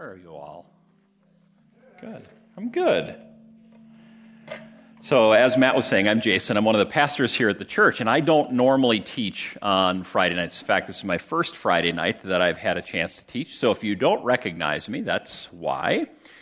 are you all? Good. I'm good. So as Matt was saying, I'm Jason. I'm one of the pastors here at the church, and I don't normally teach on Friday nights. In fact, this is my first Friday night that I've had a chance to teach. So if you don't recognize me, that's why.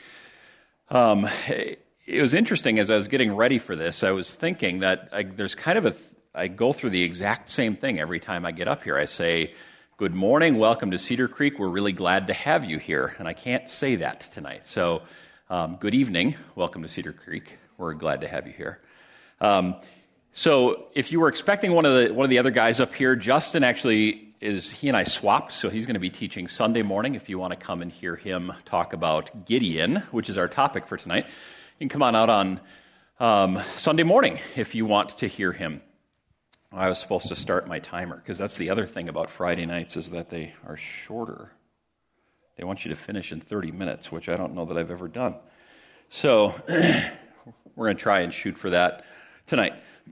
It was interesting as I was getting ready for this. I was thinking that I go through the exact same thing every time I get up here. I say, "Good morning, welcome to Cedar Creek. We're really glad to have you here." And I can't say that tonight. So, good evening, welcome to Cedar Creek. We're glad to have you here. So, if you were expecting one of the other guys up here, Justin he and I swapped. So he's going to be teaching Sunday morning. If you want to come and hear him talk about Gideon, which is our topic for tonight, you can come on out on Sunday morning if you want to hear him. I was supposed to start my timer, because that's the other thing about Friday nights is that they are shorter. They want you to finish in 30 minutes, which I don't know that I've ever done. So we're going to try and shoot for that tonight.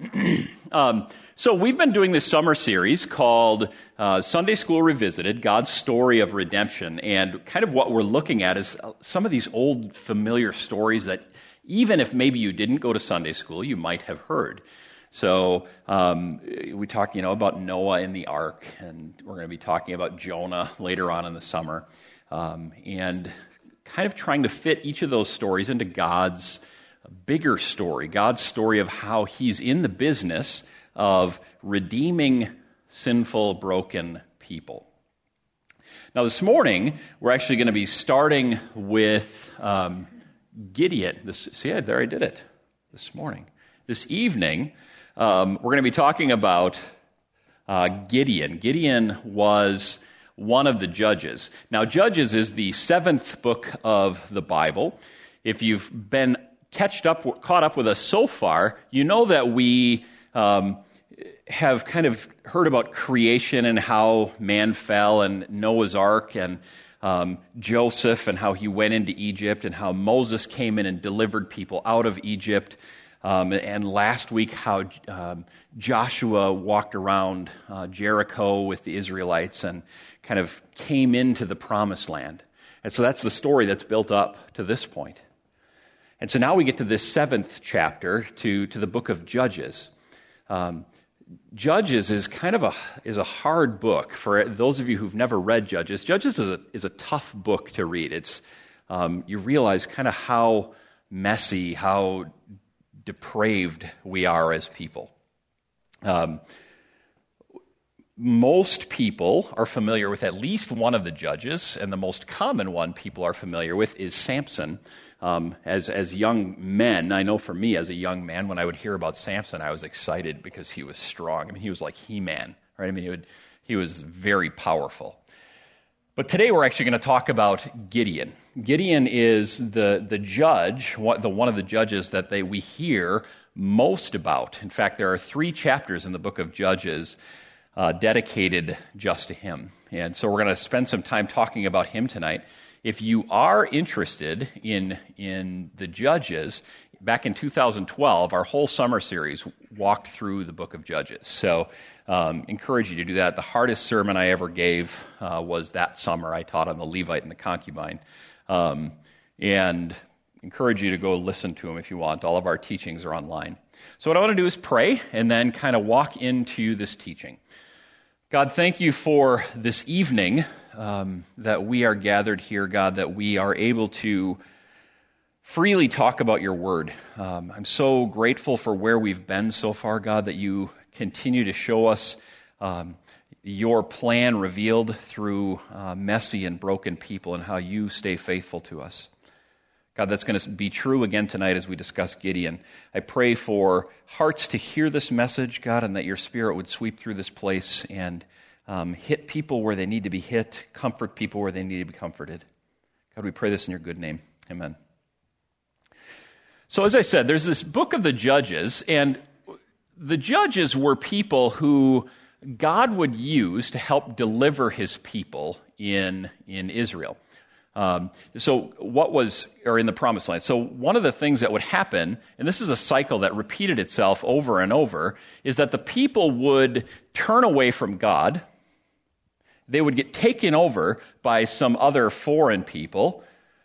So we've been doing this summer series called Sunday School Revisited, God's Story of Redemption. And kind of what we're looking at is some of these old familiar stories that even if maybe you didn't go to Sunday school, you might have heard. So we talk, about Noah and the ark, and we're going to be talking about Jonah later on in the summer, and kind of trying to fit each of those stories into God's bigger story, God's story of how He's in the business of redeeming sinful, broken people. Now, this morning, we're actually going to be starting with Gideon. There I did it this morning. This evening, we're going to be talking about Gideon. Gideon was one of the judges. Now, Judges is the 7th book of the Bible. If you've been caught up with us so far, you know that we have kind of heard about creation and how man fell, and Noah's Ark, and Joseph and how he went into Egypt, and how Moses came in and delivered people out of Egypt. And last week, how Joshua walked around Jericho with the Israelites and kind of came into the promised land. And so that's the story that's built up to this point. And so now we get to this 7th chapter, to the book of Judges. Judges is kind of a hard book for those of you who've never read Judges. Judges is a tough book to read. It's you realize kind of how messy, how depraved we are as people. Most people are familiar with at least one of the judges, and the most common one people are familiar with is Samson. As young men, I know for me as a young man, when I would hear about Samson, I was excited because he was strong. I mean, he was like He-Man, right? I mean, he was very powerful. But today we're actually going to talk about Gideon. Gideon is the judge, one of the judges that we hear most about. In fact, there are 3 chapters in the book of Judges dedicated just to him. And so we're going to spend some time talking about him tonight. If you are interested in the Judges, back in 2012, our whole summer series walked through the book of Judges. So encourage you to do that. The hardest sermon I ever gave was that summer. I taught on the Levite and the concubine. And encourage you to go listen to them if you want. All of our teachings are online. So what I want to do is pray and then kind of walk into this teaching. God, thank you for this evening that we are gathered here, God, that we are able to freely talk about your word. I'm so grateful for where we've been so far, God, that you continue to show us your plan revealed through messy and broken people, and how you stay faithful to us. God, that's going to be true again tonight as we discuss Gideon. I pray for hearts to hear this message, God, and that your Spirit would sweep through this place and hit people where they need to be hit, comfort people where they need to be comforted. God, we pray this in your good name. Amen. So as I said, there's this book of the Judges, and the Judges were people who God would use to help deliver his people in Israel. In the promised land. So one of the things that would happen, and this is a cycle that repeated itself over and over, is that the people would turn away from God. They would get taken over by some other foreign people.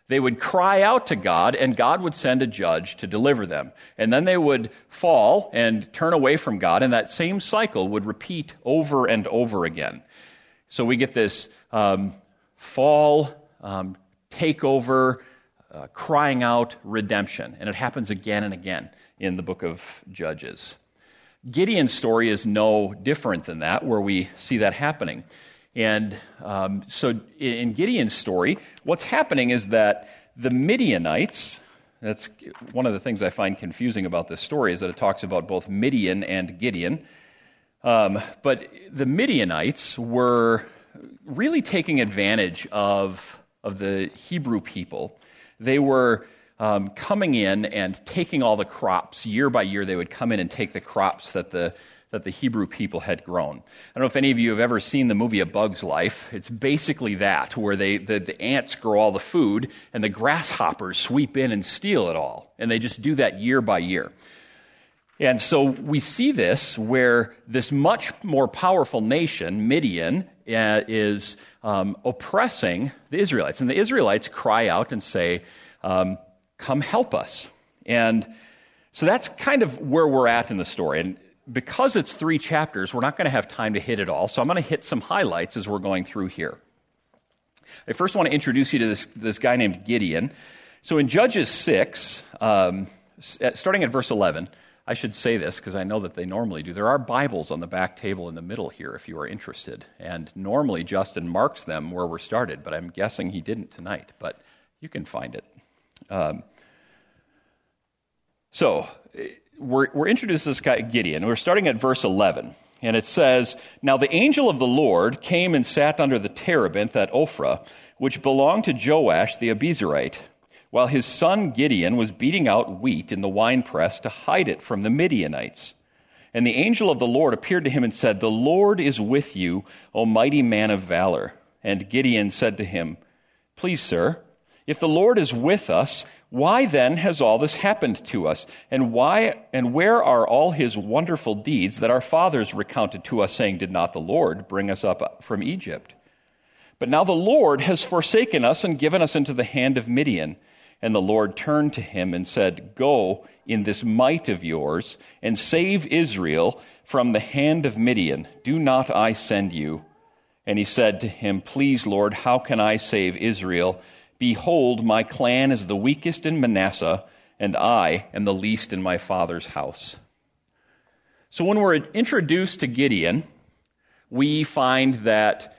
They would cry out to God, and God would send a judge to deliver them. And then they would fall and turn away from God, and that same cycle would repeat over and over again. So we get this fall, takeover, crying out, redemption. And it happens again and again in the book of Judges. Gideon's story is no different than that, where we see that happening. And so in Gideon's story, what's happening is that the Midianites, that's one of the things I find confusing about this story, is that it talks about both Midian and Gideon. But the Midianites were really taking advantage of the Hebrew people. They were coming in and taking all the crops. Year by year, they would come in and take the crops that the Hebrew people had grown. I don't know if any of you have ever seen the movie A Bug's Life. It's basically that, where the ants grow all the food, and the grasshoppers sweep in and steal it all. And they just do that year by year. And so we see this where this much more powerful nation, Midian, is oppressing the Israelites. And the Israelites cry out and say, come help us. And so that's kind of where we're at in the story. And because it's 3 chapters, we're not going to have time to hit it all. So I'm going to hit some highlights as we're going through here. I first want to introduce you to this guy named Gideon. So in Judges 6, starting at verse 11, I should say this because I know that they normally do. There are Bibles on the back table in the middle here if you are interested. And normally Justin marks them where we're started, but I'm guessing he didn't tonight. But you can find it. So we're introduced to this guy Gideon. We're starting at verse 11. And it says, "Now the angel of the Lord came and sat under the terebinth at Ophrah, which belonged to Joash the Abiezrite, while his son Gideon was beating out wheat in the winepress to hide it from the Midianites. And the angel of the Lord appeared to him and said, 'The Lord is with you, O mighty man of valor.' And Gideon said to him, 'Please, sir, if the Lord is with us, why then has all this happened to us? And where are all his wonderful deeds that our fathers recounted to us, saying, Did not the Lord bring us up from Egypt? But now the Lord has forsaken us and given us into the hand of Midian.' And the Lord turned to him and said, 'Go in this might of yours and save Israel from the hand of Midian. Do not I send you?' And he said to him, 'Please, Lord, how can I save Israel? Behold, my clan is the weakest in Manasseh, and I am the least in my father's house.'" So when we're introduced to Gideon, we find that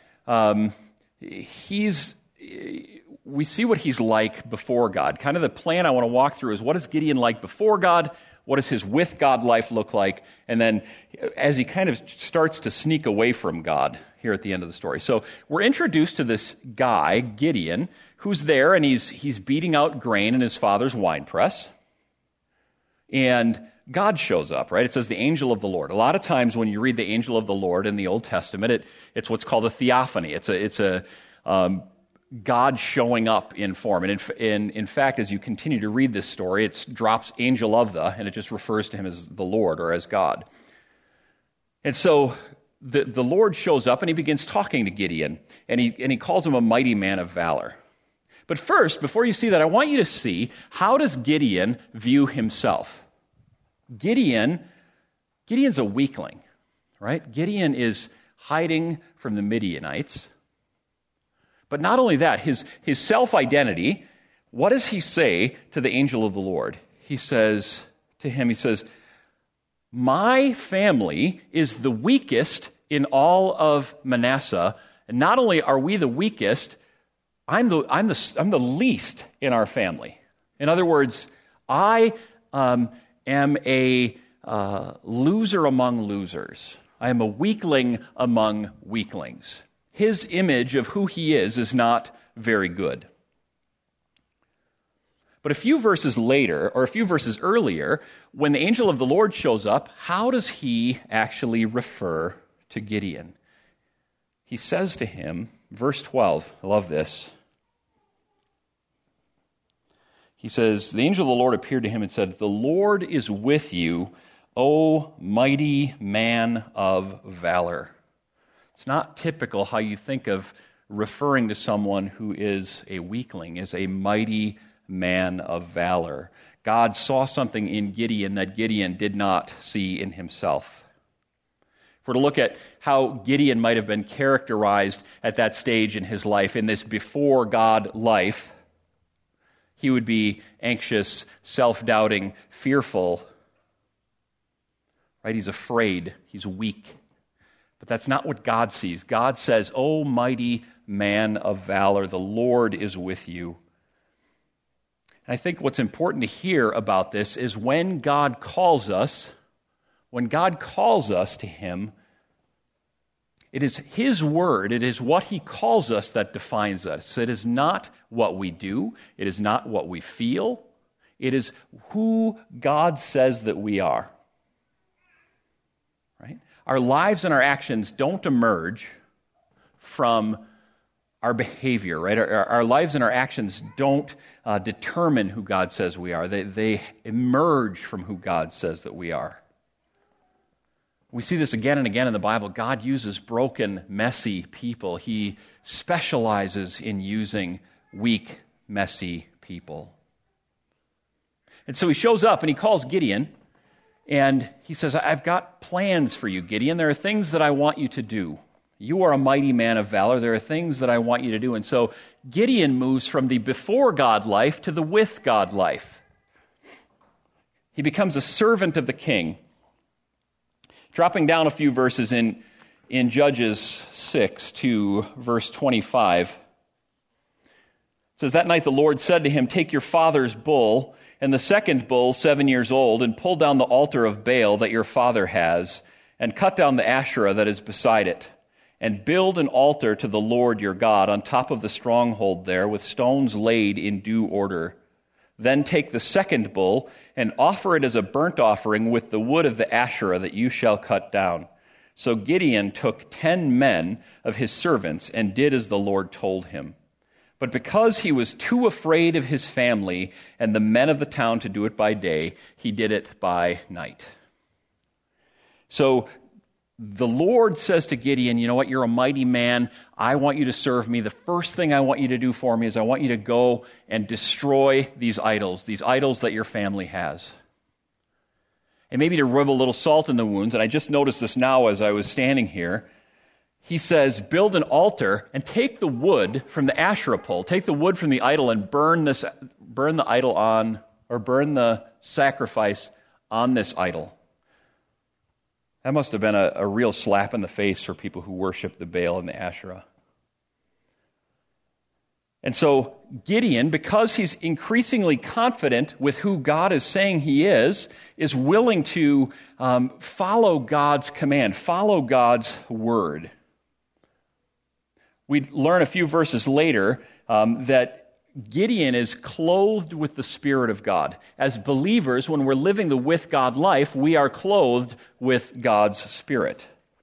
we see what he's like before God. Kind of the plan I want to walk through is, what is Gideon like before God? What does his with God life look like? And then as he kind of starts to sneak away from God here at the end of the story. So we're introduced to this guy, Gideon, who's there, and he's beating out grain in his father's winepress. And God shows up, right? It says the angel of the Lord. A lot of times when you read the angel of the Lord in the Old Testament, it's what's called a theophany. It's a God showing up in form. And in fact, as you continue to read this story, it drops angel of the, and it just refers to him as the Lord or as God. And so the Lord shows up and he begins talking to Gideon, and he calls him a mighty man of valor. But first, before you see that, I want you to see, how does Gideon view himself? Gideon's a weakling, right? Gideon is hiding from the Midianites. But not only that, his self-identity, what does he say to the angel of the Lord? He says to him, "My family is the weakest in all of Manasseh. And not only are we the weakest, I'm the least in our family." In other words, I am a loser among losers. I am a weakling among weaklings. His image of who he is not very good. But a few verses later, or a few verses earlier, when the angel of the Lord shows up, how does he actually refer to Gideon? He says to him, verse 12, I love this. He says, "The angel of the Lord appeared to him and said, 'The Lord is with you, O mighty man of valor.'" It's not typical how you think of referring to someone who is a weakling, is a mighty man of valor. God saw something in Gideon that Gideon did not see in himself. If we're to look at how Gideon might have been characterized at that stage in his life, in this before God life, he would be anxious, self-doubting, fearful. Right? He's afraid. He's weak. But that's not what God sees. God says, "O mighty man of valor, the Lord is with you." And I think what's important to hear about this is when God calls us to Him, it is His word, it is what He calls us that defines us. It is not what we do, it is not what we feel, it is who God says that we are. Right? Our lives and our actions don't emerge from our behavior, right? Our lives and our actions don't determine who God says we are. They emerge from who God says that we are. We see this again and again in the Bible. God uses broken, messy people. He specializes in using weak, messy people. And so he shows up and he calls Gideon, and he says, "I've got plans for you, Gideon. There are things that I want you to do. You are a mighty man of valor. There are things that I want you to do." And so Gideon moves from the before God life to the with God life. He becomes a servant of the king. Dropping down a few verses in Judges 6 to verse 25. It says, "That night the Lord said to him, 'Take your father's bull and the second bull 7 years old, and pull down the altar of Baal that your father has, and cut down the Asherah that is beside it, and build an altar to the Lord your God on top of the stronghold there, with stones laid in due order. Then take the second bull and offer it as a burnt offering with the wood of the Asherah that you shall cut down.' So Gideon took 10 men of his servants and did as the Lord told him. But because he was too afraid of his family and the men of the town to do it by day, he did it by night." So the Lord says to Gideon, "You know what? You're a mighty man. I want you to serve me. The first thing I want you to do for me is I want you to go and destroy these idols that your family has." And maybe to rub a little salt in the wounds, and I just noticed this now as I was standing here, he says, build an altar and take the wood from the Asherah pole, take the wood from the idol and burn the sacrifice on this idol. That must have been a real slap in the face for people who worship the Baal and the Asherah. And so Gideon, because he's increasingly confident with who God is saying he is willing to follow God's command, follow God's word. We learn a few verses later that Gideon is clothed with the Spirit of God. As believers, when we're living the with God life, we are clothed with God's Spirit.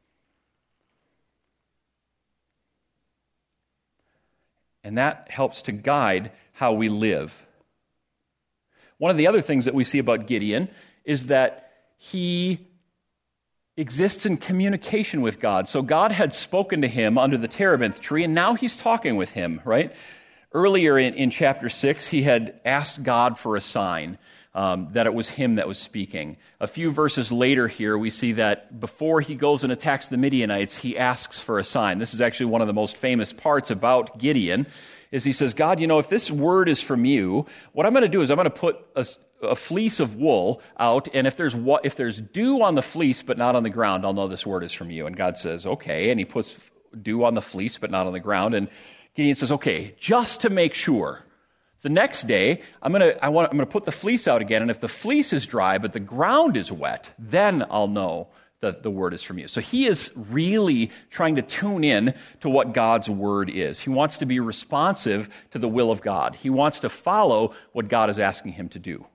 And that helps to guide how we live. One of the other things that we see about Gideon is that he exists in communication with God. So God had spoken to him under the terebinth tree, and now he's talking with him, right? Earlier in chapter 6, he had asked God for a sign, that it was him that was speaking. A few verses later here, we see that before he goes and attacks the Midianites, he asks for a sign. This is actually one of the most famous parts about Gideon, is he says, God, you know, if this word is from you, what I'm going to do is I'm going to put a fleece of wool out, and if there's dew on the fleece but not on the ground, I'll know this word is from you. And God says, okay, and he puts dew on the fleece but not on the ground, and Gideon says, okay, just to make sure, the next day, I'm going to put the fleece out again, and if the fleece is dry but the ground is wet, then I'll know that the word is from you. So he is really trying to tune in to what God's word is. He wants to be responsive to the will of God. He wants to follow what God is asking him to do.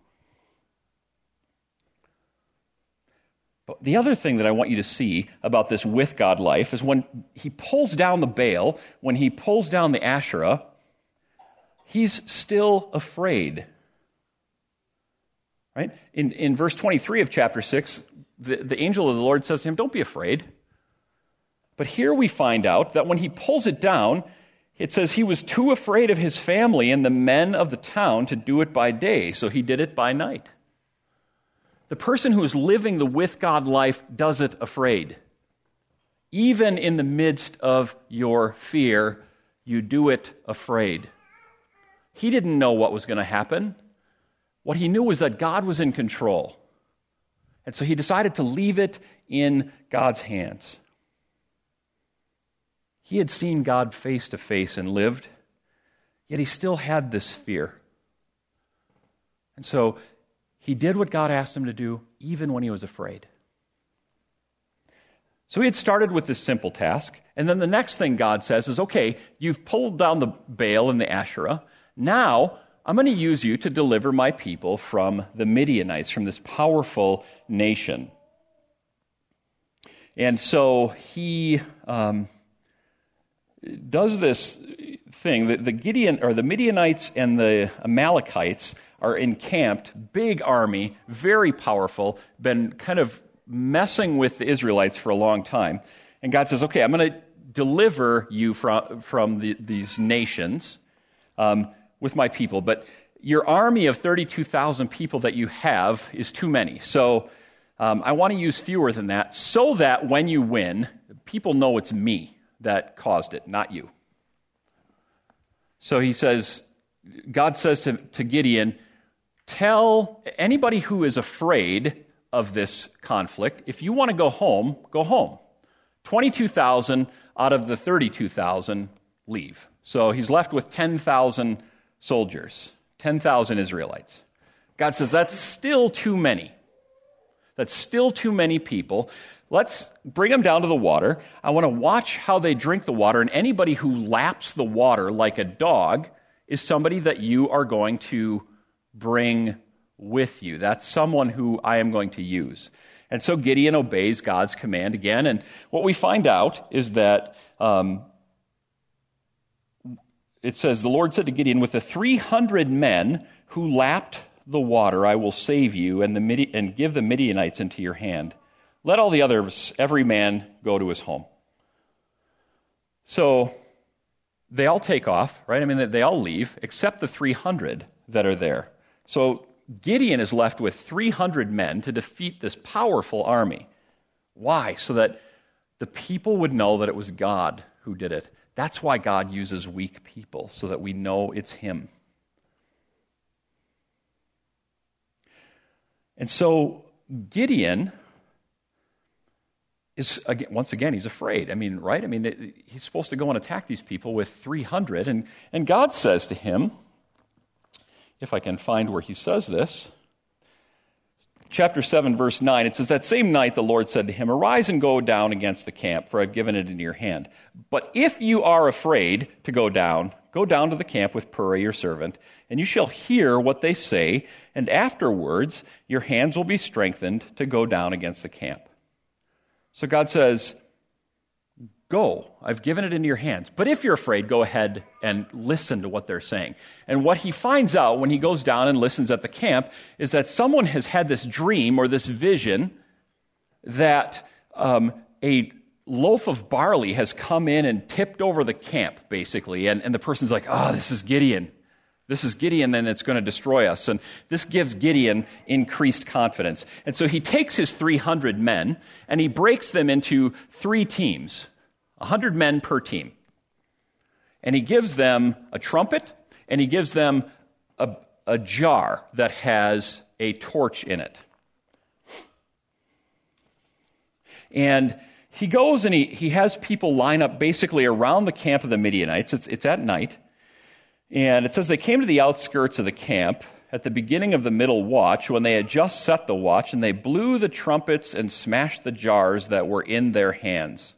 But the other thing that I want you to see about this with God life is when he pulls down the Baal, when he pulls down the Asherah, he's still afraid. Right? In verse 23 of chapter 6, the angel of the Lord says to him, don't be afraid. But here we find out that when he pulls it down, it says he was too afraid of his family and the men of the town to do it by day, so he did it by night. The person who is living the with God life does it afraid. Even in the midst of your fear, you do it afraid. He didn't know what was going to happen. What he knew was that God was in control. And so he decided to leave it in God's hands. He had seen God face to face and lived, yet he still had this fear. And so he did what God asked him to do, even when he was afraid. So he had started with this simple task, and then the next thing God says is, okay, you've pulled down the Baal and the Asherah. Now I'm going to use you to deliver my people from the Midianites, from this powerful nation. And so he does this thing. The Midianites and the Amalekites are encamped, big army, very powerful, been kind of messing with the Israelites for a long time. And God says, okay, I'm going to deliver you from these nations with my people, but your army of 32,000 people that you have is too many. So I want to use fewer than that so that when you win, people know it's me that caused it, not you. So he says, God says to Gideon, tell anybody who is afraid of this conflict, if you want to go home, go home. 22,000 out of the 32,000 leave. So he's left with 10,000 soldiers, 10,000 Israelites. God says, that's still too many. That's still too many people. Let's bring them down to the water. I want to watch how they drink the water, and anybody who laps the water like a dog is somebody that you are going to bring with you. That's someone who I am going to use. And so Gideon obeys God's command again, and what we find out is that it says, the Lord said to Gideon, with the 300 men who lapped the water, I will save you and give the Midianites into your hand. Let all the others, every man, go to his home. So they all take off, right? I mean, they all leave, except the 300 that are there. So Gideon is left with 300 men to defeat this powerful army. Why? So that the people would know that it was God who did it. That's why God uses weak people, so that we know it's Him. And so Gideon is, once again, he's afraid. I mean, right? I mean, he's supposed to go and attack these people with 300. And God says to him, if I can find where he says this, chapter 7, verse 9, it says, that same night the Lord said to him, arise and go down against the camp, for I've given it into your hand. But if you are afraid to go down to the camp with Purah your servant, and you shall hear what they say, and afterwards your hands will be strengthened to go down against the camp. So God says, go, I've given it into your hands. But if you're afraid, go ahead and listen to what they're saying. And what he finds out when he goes down and listens at the camp is that someone has had this dream or this vision that a loaf of barley has come in and tipped over the camp, basically. And the person's like, this is Gideon. This is Gideon, then it's going to destroy us. And this gives Gideon increased confidence. And so he takes his 300 men and he breaks them into 3 teams, 100 men per team. And he gives them a trumpet and he gives them a jar that has a torch in it. And he goes and he has people line up basically around the camp of the Midianites. It's at night. And it says they came to the outskirts of the camp at the beginning of the middle watch when they had just set the watch, and they blew the trumpets and smashed the jars that were in their hands.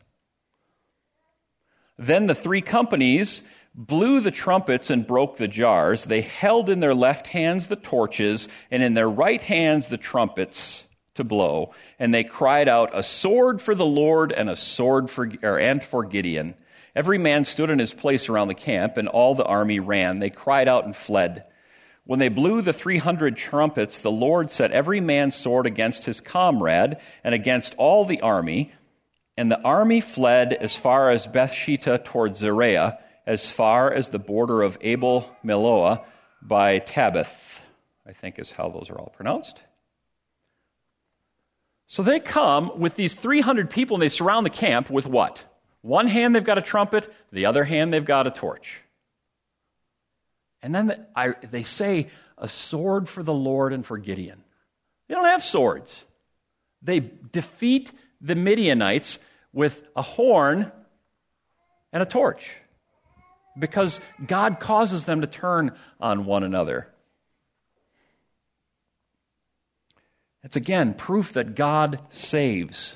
Then the 3 companies blew the trumpets and broke the jars. They held in their left hands the torches, and in their right hands the trumpets to blow. And they cried out, a sword for the Lord and a sword for Gideon. Every man stood in his place around the camp, and all the army ran. They cried out and fled. When they blew the 300 trumpets, the Lord set every man's sword against his comrade and against all the army. And the army fled as far as Bethshittah toward Zereah, as far as the border of Abel Meholah by Tabbath, I think is how those are all pronounced. So they come with these 300 people, and they surround the camp with what? One hand they've got a trumpet, the other hand they've got a torch. And then they say, a sword for the Lord and for Gideon. They don't have swords. They defeat the Midianites with a horn and a torch because God causes them to turn on one another. It's again proof that God saves.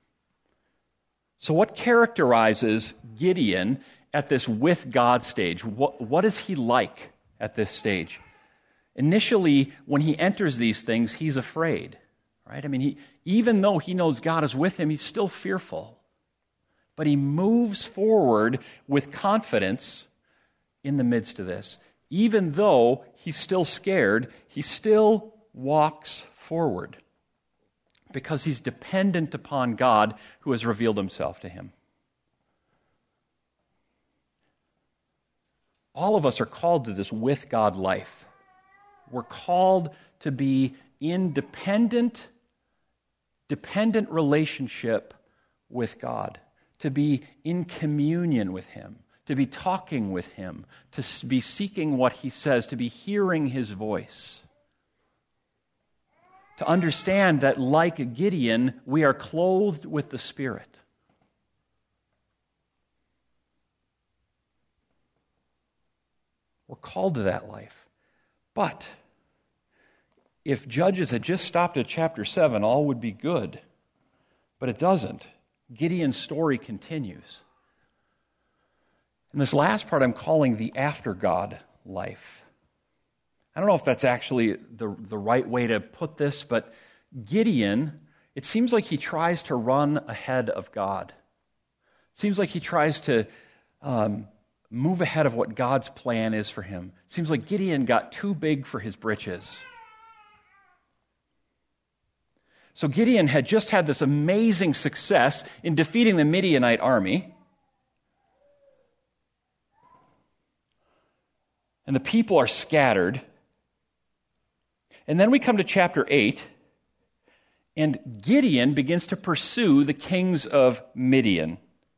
So what characterizes Gideon at this with God stage? What is he like at this stage? Initially, when he enters these things, he's afraid, right? I mean, even though he knows God is with him, he's still fearful. But he moves forward with confidence in the midst of this. Even though he's still scared, he still walks forward because he's dependent upon God who has revealed himself to him. All of us are called to this with God life. We're called to be in dependent relationship with God, to be in communion with him, to be talking with him, to be seeking what he says, to be hearing his voice. To understand that, like Gideon, we are clothed with the Spirit. We're called to that life. But if Judges had just stopped at chapter 7, all would be good. But it doesn't. Gideon's story continues. And this last part I'm calling the after God life. I don't know if that's actually the right way to put this, but Gideon, it seems like he tries to run ahead of God. It seems like he tries to move ahead of what God's plan is for him. It seems like Gideon got too big for his britches. So Gideon had just had this amazing success in defeating the Midianite army. And the people are scattered. And then we come to chapter 8, and Gideon begins to pursue the kings of Midian.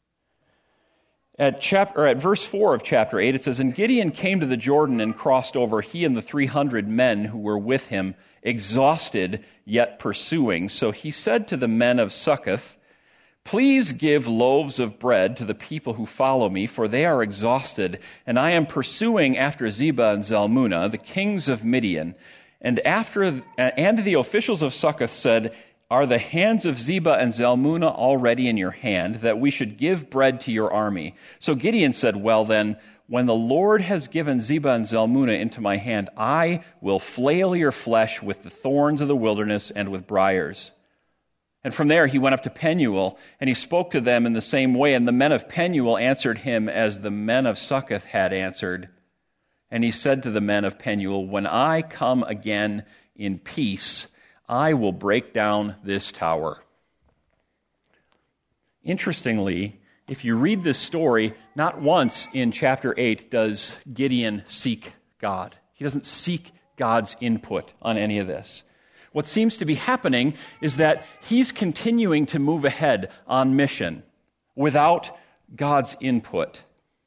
At verse 4 of chapter 8, it says, "And Gideon came to the Jordan and crossed over, he and the 300 men who were with him, exhausted yet pursuing. So he said to the men of Succoth, 'Please give loaves of bread to the people who follow me, for they are exhausted, and I am pursuing after Zebah and Zalmunna, the kings of Midian.' And the officials of Succoth said, 'Are the hands of Zebah and Zalmunna already in your hand, that we should give bread to your army?' So Gideon said, 'Well then, when the Lord has given Zebah and Zalmunna into my hand, I will flail your flesh with the thorns of the wilderness and with briars.' And from there he went up to Penuel, and he spoke to them in the same way. And the men of Penuel answered him as the men of Succoth had answered. And he said to the men of Penuel, 'When I come again in peace, I will break down this tower.'" Interestingly, if you read this story, not once in chapter 8 does Gideon seek God. He doesn't seek God's input on any of this. What seems to be happening is that he's continuing to move ahead on mission without God's input.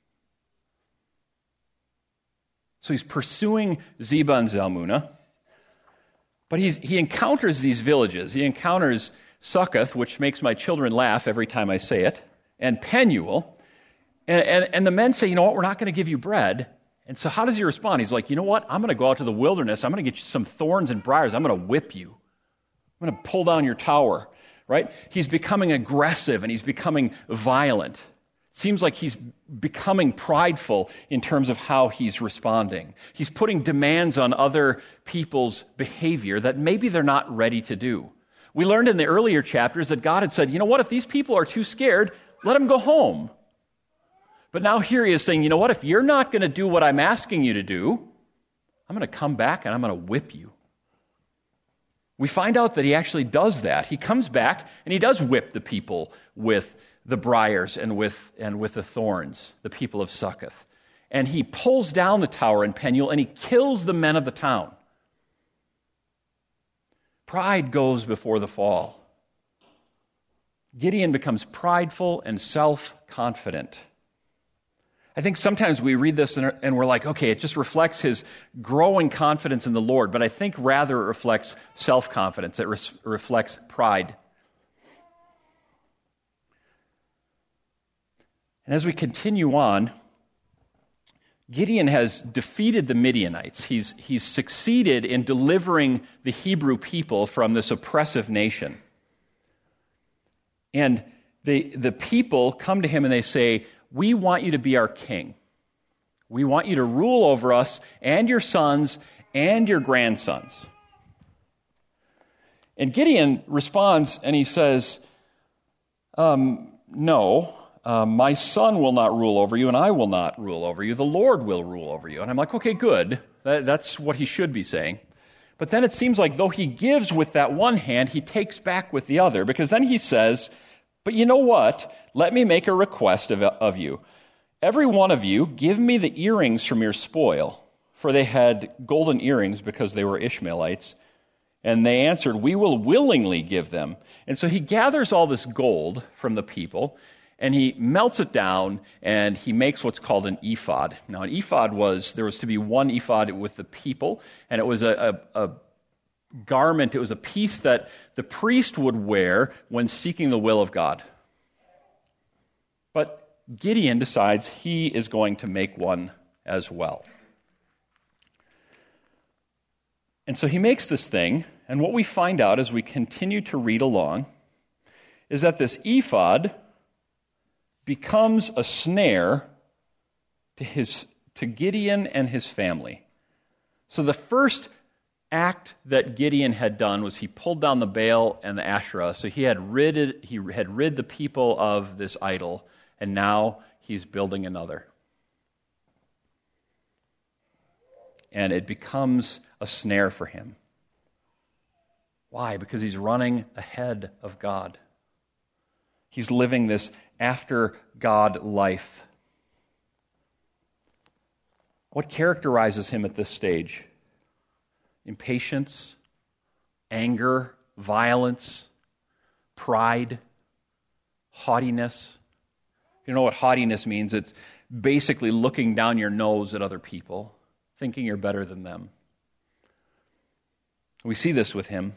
So he's pursuing Zebah and Zalmunna, but he encounters these villages. He encounters Succoth, which makes my children laugh every time I say it, and Penuel. And the men say, "You know what, we're not going to give you bread." And so how does he respond? He's like, "You know what, I'm going to go out to the wilderness. I'm going to get you some thorns and briars. I'm going to whip you. I'm going to pull down your tower." Right? He's becoming aggressive and he's becoming violent. Seems like he's becoming prideful in terms of how he's responding. He's putting demands on other people's behavior that maybe they're not ready to do. We learned in the earlier chapters that God had said, "You know what, if these people are too scared, let them go home." But now here he is saying, "You know what, if you're not going to do what I'm asking you to do, I'm going to come back and I'm going to whip you." We find out that he actually does that. He comes back and he does whip the people with the briars and with the thorns, the people of Succoth. and he pulls down the tower in Penuel, and he kills the men of the town. Pride goes before the fall. Gideon becomes prideful and self-confident. I think sometimes we read this and we're like, okay, it just reflects his growing confidence in the Lord, but I think rather it reflects self-confidence. It reflects pride. And as we continue on, Gideon has defeated the Midianites. He's succeeded in delivering the Hebrew people from this oppressive nation. And the people come to him and they say, we want you to be our king. We want you to rule over us and your sons and your grandsons. And Gideon responds and he says, no, my son will not rule over you and I will not rule over you. The Lord will rule over you. And I'm like, okay, good. That's what he should be saying. But then it seems like though he gives with that one hand, he takes back with the other, because then he says, but you know what? Let me make a request of you. Every one of you, give me the earrings from your spoil. For they had golden earrings because they were Ishmaelites. And they answered, we will willingly give them. And so he gathers all this gold from the people, and he melts it down, and he makes what's called an ephod. Now, an ephod there was to be one ephod with the people, and it was a garment, it was a piece that the priest would wear when seeking the will of God. But Gideon decides he is going to make one as well. And so he makes this thing, and what we find out as we continue to read along is that this ephod becomes a snare to Gideon and his family. So the first act that Gideon had done was he pulled down the Baal and the Asherah. So he had rid the people of this idol, and now he's building another. And it becomes a snare for him. Why? Because he's running ahead of God. He's living this after God life. What characterizes him at this stage? Impatience, anger, violence, pride, haughtiness. You know what haughtiness means? It's basically looking down your nose at other people, thinking you're better than them. We see this with him.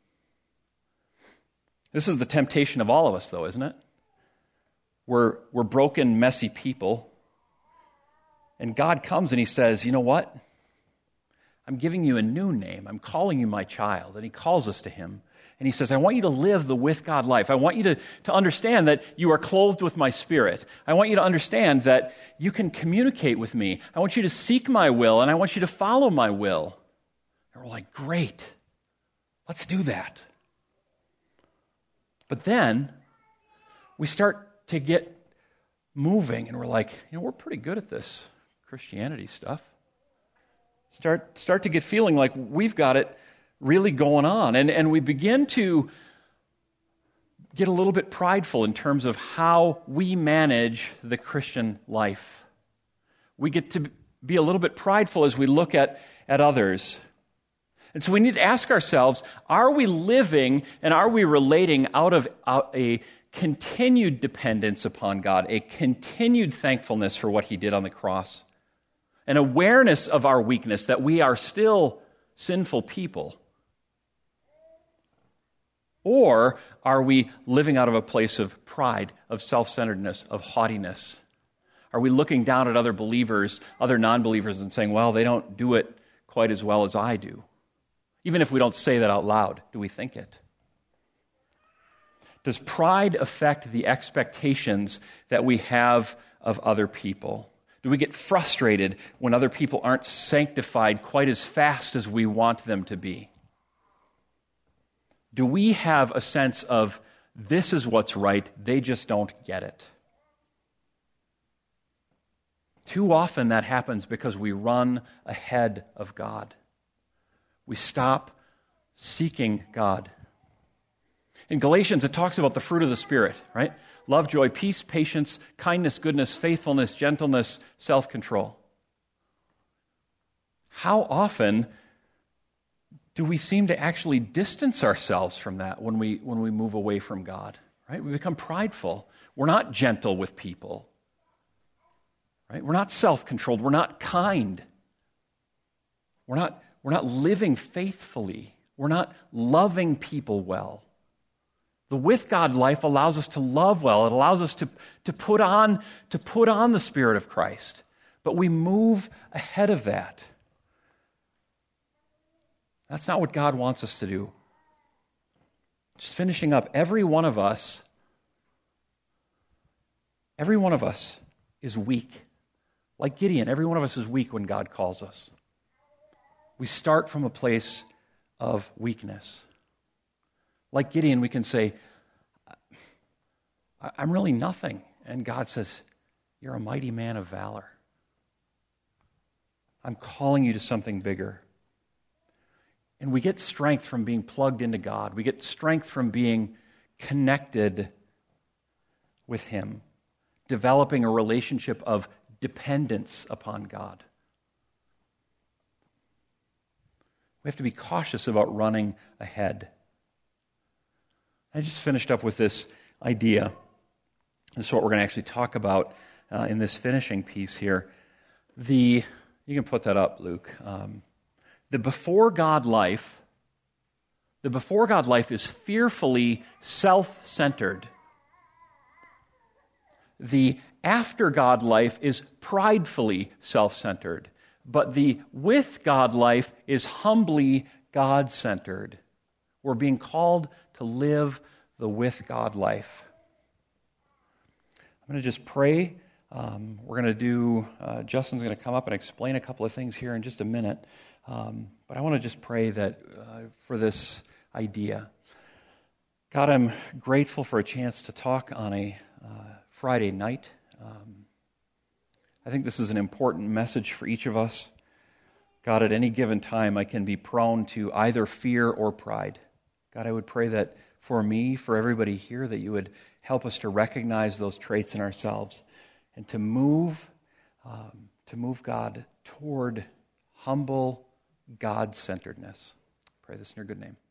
This is the temptation of all of us, though, isn't it? We're broken, messy people. And God comes and he says, you know what? I'm giving you a new name. I'm calling you my child. And he calls us to him. And he says, I want you to live the with God life. I want you to understand that you are clothed with my spirit. I want you to understand that you can communicate with me. I want you to seek my will, and I want you to follow my will. And we're like, great. Let's do that. But then we start to get moving, and we're like, we're pretty good at this Christianity stuff. Start to get feeling like we've got it really going on. And we begin to get a little bit prideful in terms of how we manage the Christian life. We get to be a little bit prideful as we look at others. And so we need to ask ourselves, are we living and are we relating out of a continued dependence upon God, a continued thankfulness for what he did on the cross, an awareness of our weakness, that we are still sinful people? Or are we living out of a place of pride, of self-centeredness, of haughtiness? Are we looking down at other believers, other non-believers, and saying, well, they don't do it quite as well as I do? Even if we don't say that out loud, do we think it? Does pride affect the expectations that we have of other people? Do we get frustrated when other people aren't sanctified quite as fast as we want them to be? Do we have a sense of, this is what's right, they just don't get it? Too often that happens because we run ahead of God. We stop seeking God. In Galatians, it talks about the fruit of the Spirit, right? Love, joy, peace, patience, kindness, goodness, faithfulness, gentleness, self-control. how often do we seem to actually distance ourselves from that when we move away from God? Right? We become prideful. We're not gentle with people. Right? We're not self-controlled. We're not kind. We're not living faithfully. We're not loving people well. The with God life allows us to love well. It allows us to put on the Spirit of Christ. But we move ahead of that. That's not what God wants us to do. Just finishing up, every one of us is weak. Like Gideon, every one of us is weak when God calls us. We start from a place of weakness. Like Gideon, we can say, I'm really nothing. And God says, you're a mighty man of valor. I'm calling you to something bigger. And we get strength from being plugged into God. We get strength from being connected with Him, developing a relationship of dependence upon God. We have to be cautious about running ahead. I just finished up with this idea. This is what we're going to actually talk about in this finishing piece here. You can put that up, Luke. The before God life is fearfully self-centered. The after God life is pridefully self-centered. But the with God life is humbly God-centered. We're being called to live the with God life. I'm going to just pray. We're going to do, Justin's going to come up and explain a couple of things here in just a minute. But I want to just pray that for this idea. God, I'm grateful for a chance to talk on a Friday night. I think this is an important message for each of us. God, at any given time, I can be prone to either fear or pride. God, I would pray that for me, for everybody here, that you would help us to recognize those traits in ourselves and to move God toward humble God-centeredness. Pray this in your good name.